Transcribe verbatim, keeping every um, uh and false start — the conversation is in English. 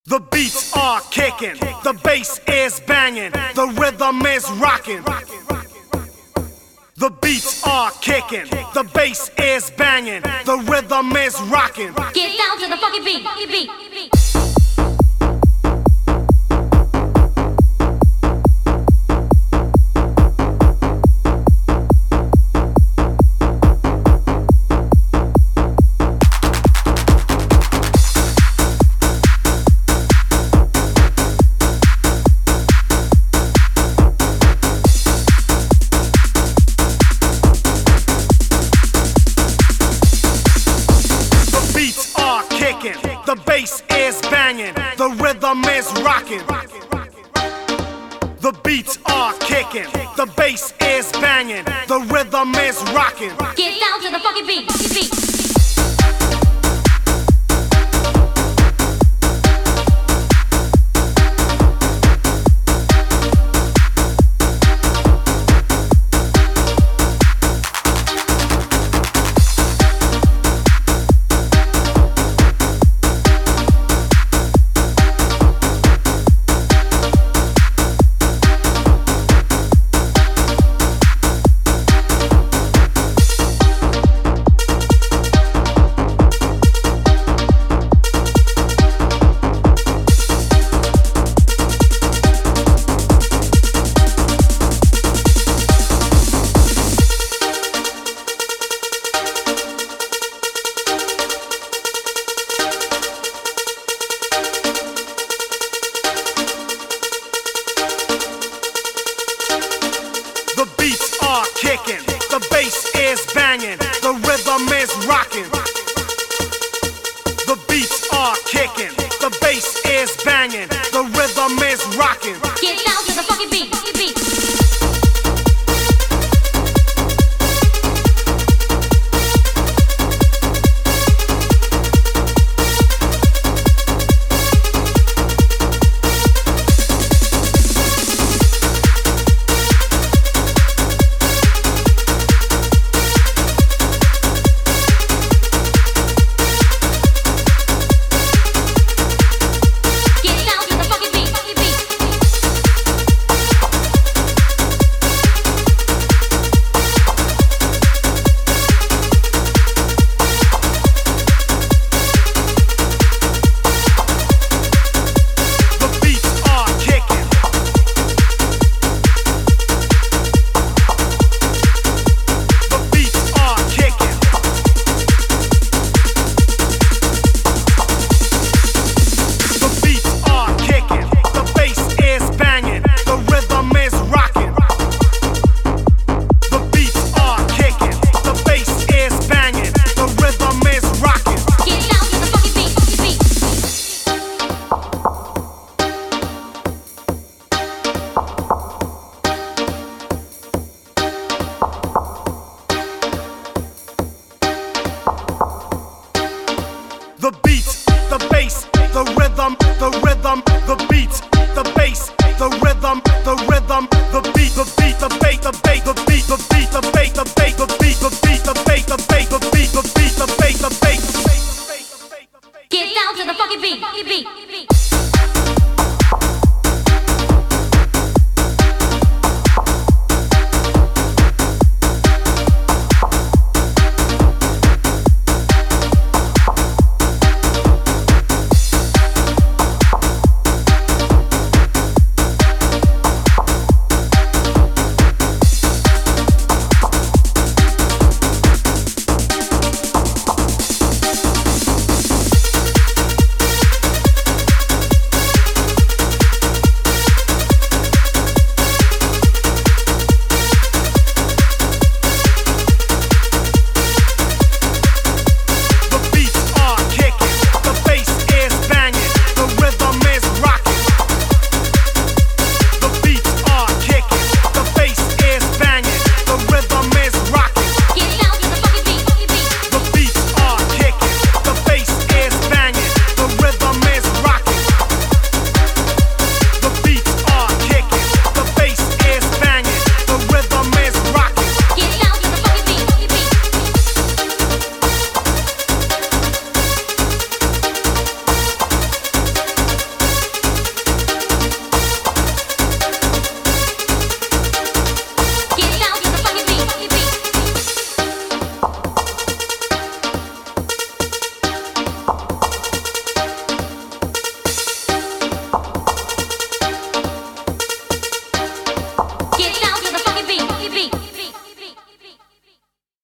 The beats are kicking, the bass is banging, the rhythm is rocking. The beats are kicking, the bass is banging, the rhythm is rocking. Get down to the funky beat, beat, beat. The bass is banging, the rhythm is rocking. The beats are kicking, the bass is banging, the rhythm is rocking. Get down to the funky beat, beat. The beats are kicking, the bass is banging,